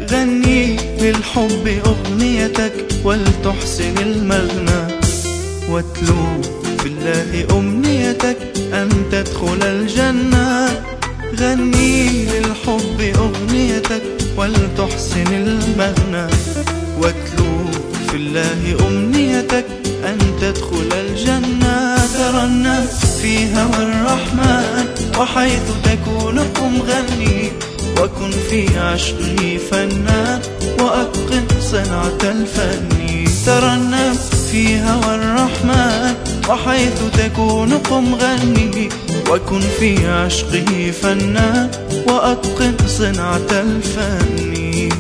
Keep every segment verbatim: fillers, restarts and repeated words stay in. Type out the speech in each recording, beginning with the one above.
غني للحب أغنيتك ولتحسن المغنى، واتلو في الله أمنيتك أن تدخل الجنة. غني للحب أغنيتك ولتحسن المغنى، واتلو في الله أمنيتك أن تدخل الجنة. ترنم في هوى الرحمن وحيث تكون قم غني، وكن في عشقه فنان وأتقن صنعة الفن. ترنم في هوى الرحمن وحيث تكون قم غني، وكن في عشقه فنان وأتقن صنعة الفن.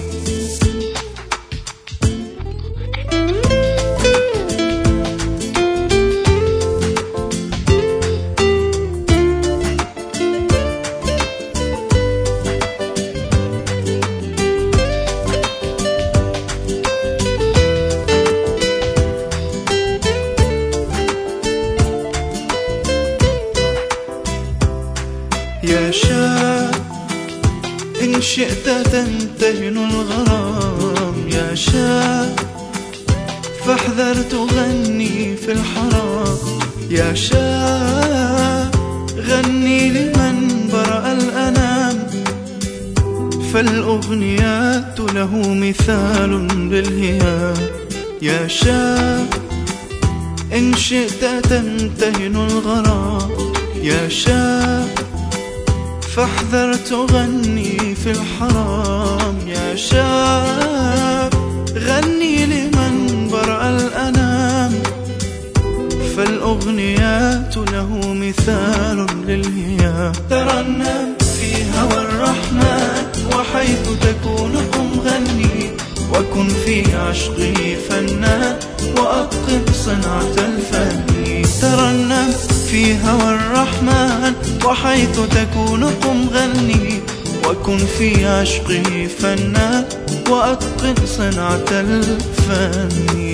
يا شاب إن شئت تمتهن الغرام، يا شاب فاحذر تغني في الحرام. يا شاب غني لمن برأ الأنام، فالأغنيات له مثال للهيام. يا شاب إن شئت تمتهن الغرام، يا شاب فاحذر تغني في الحرام. يا شاب غني لمن برأ الأنام، فالأغنيات له مثال للهيام. ترنم في هوى الرحمن وحيث تكون قم غني، وكن في عشقه فنان وأتقن صنعة الفن. ترنم في هوى الرحمن وحيث تكون قم غني، وكن في عشقه فنان وأتقن صنعة الفن.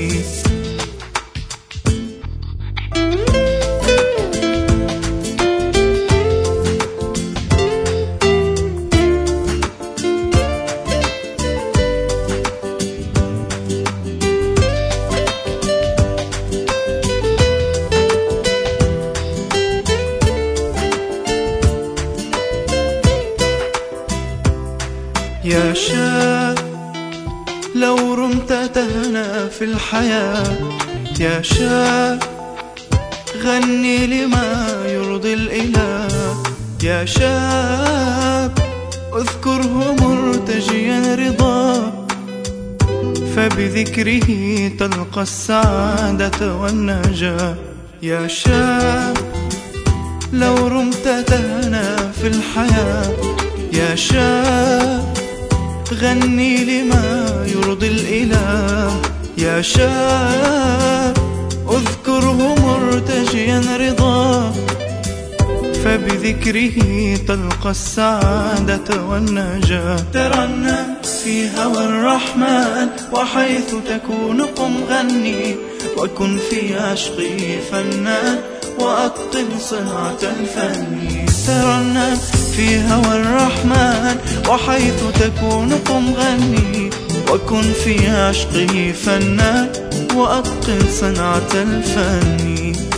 يا شاب لو رمت تهنى في الحياة، يا شاب غني لما يرضي الإله. يا شاب اذكره مرتجيا رضاه، فبذكره تلقى السعادة والنجاة. يا شاب لو رمت تهنى في الحياة، يا شاب غني لما يرضي الإله. يا شاب اذكره مرتجيا رضاه، فبذكره تلقى السعادة والنجاة. ترنم في هوى الرحمن وحيث تكون قم غني، وكن في عشقه فنان وأتقن صنعة الفن. ترنم في هوى الرحمن وحيث تكون قم غني، وكن في عشقه فنان وأتقن صنعة الفن.